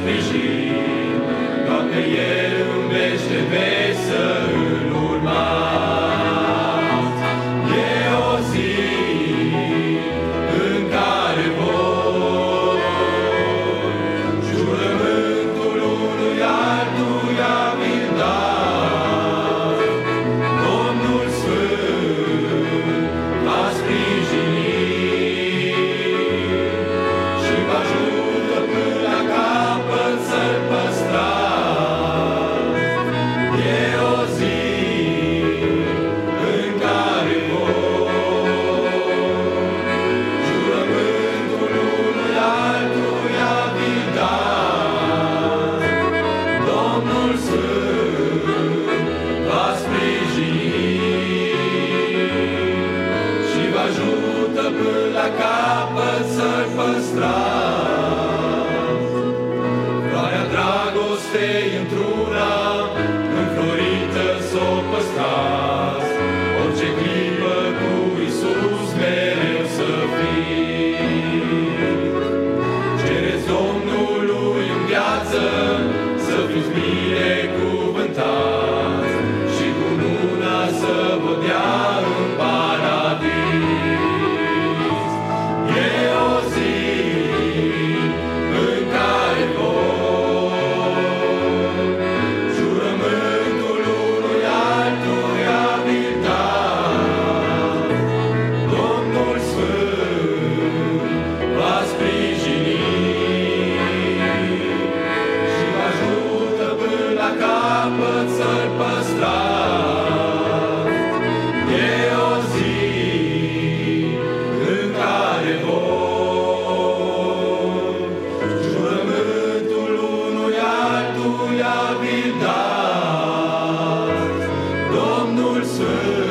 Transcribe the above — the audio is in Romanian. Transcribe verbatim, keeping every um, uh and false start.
sprijin, Doamne, El îmbește vezi să îl urmați. E o zi în care voi jurământul unui altuia vi-l dați. Domnul Sfânt va sprijini și vă ajută până la capăt să-l păstrați. E o zi în care voi jurământul unui altuia vi-l dați. Domnul Sfânt va sprijini și vă ajută până la capăt să-l păstrați. Floarea dragostei într-una înflorită s-o păstrați. Orice clipă cu Iisus mereu să fiți. Cereți Domnului în viață să fiți binecuvântați și cu luna să vă dea în paradis. E o zi în care voi jurământul unui altuia vi-l dați. Domnul Sfânt va sprijini și vă ajută până la capăt să-l păstrați. E o zi în care voi jurământul unui altuia vi-l dați. Domnul Sfânt